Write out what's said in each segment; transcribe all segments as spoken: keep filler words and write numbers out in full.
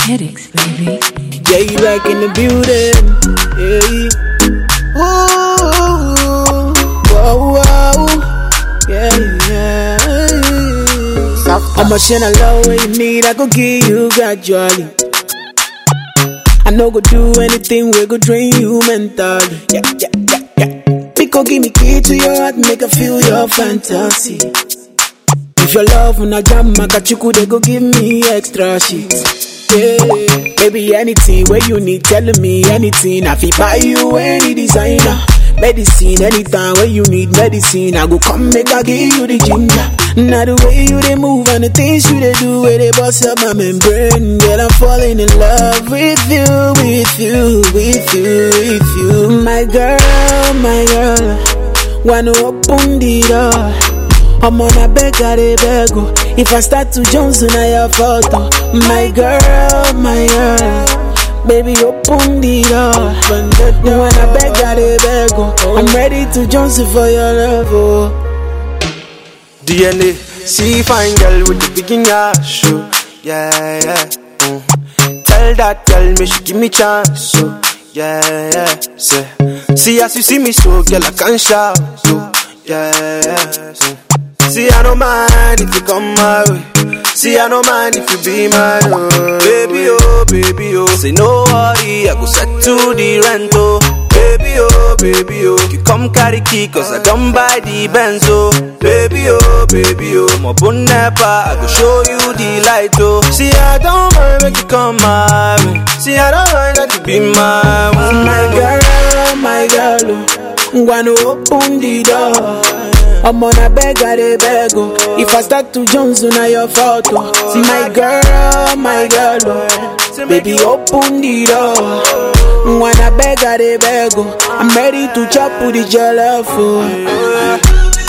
Headaches, baby. Yeah, you like in the building. Yeah. Ooh, whoa, whoa. Yeah, yeah. How much in a love when you need, I go give you gradually. I no go do anything we go drain you mentally. Yeah, yeah, yeah, yeah. Pico give me key to your heart, make her feel your fantasy. If your love when I jam, I got you could they go give me extra shit. Yeah, baby, anything where you need, telling me anything. I feel buy you any designer. Medicine, anytime where you need medicine, I go come make I give you the ginger. Now the way you they move and the things you they do, where they bust up my membrane. Girl, I'm falling in love with you, with you, with you, with you. My girl, my girl, wanna open the door. I'm on a beg, I beg. If I start to Jones, now your photo. My girl, my girl, baby, open the door. When I beg, I beg. I'm ready to Jones for your love. Oh. D N A, see fine girl with the big ass. Yeah, yeah. Mm. Tell that girl me she give me chance. So yeah, yeah. Say, see as you see me so, girl I can't shout. So yeah, yeah. Mm. See, I don't mind if you come my way. See, I don't mind if you be my own. Baby, oh, baby, oh. Say, no worry, I go set to the rent, oh. Baby, oh, baby, oh. You come carry key, cause I don't buy the Benz, oh. Baby, oh, baby, oh. My bone never, I go show you the light, oh. See, I don't mind when you come my way. See, I don't mind that you be my one. My girl, my girl, oh. I'm gonna open the door. I'm on a beg, I beg. If I start to Jones, now your photo. See my girl, my girl, baby, open the door. When I beg, I beg. I'm ready to chop with the jollof.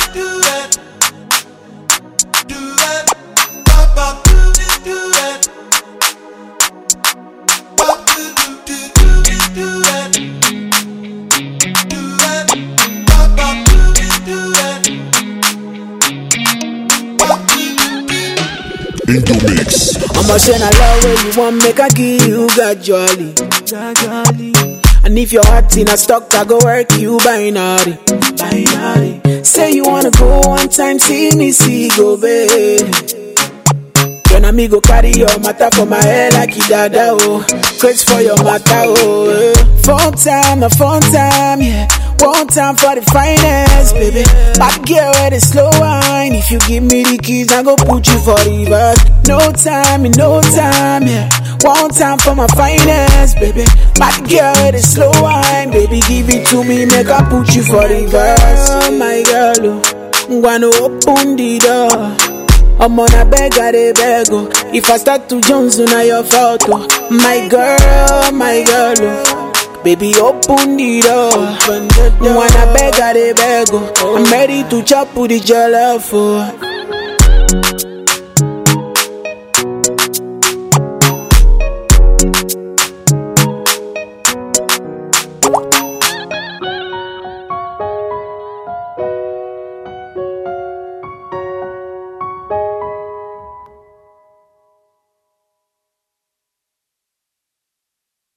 In the mix. I'ma send a love where you want, make I give you gradually. And if your heart in a stock, I go work you binary. Binary. Say you wanna go one time, see me, see go, babe. When I me go carry your matter for my head like you dada, oh. Crazy for your matter, oh. Fun time, a fun time, yeah. One time for the finance, baby. Bad girl with a slow wine. If you give me the keys, I go put you for reverse. No time, in no time, yeah. One time for my finance, baby. Bad girl with a slow wine, baby. Give it to me, make I put you for reverse. Oh my girl, oh. I'm gonna open the door. I'm on a beg, I beg. If I start to Jones, now your photo. My girl, my girl, oh. Baby, open the door. When I beg, I beg. I'm ready to chop with the jollof.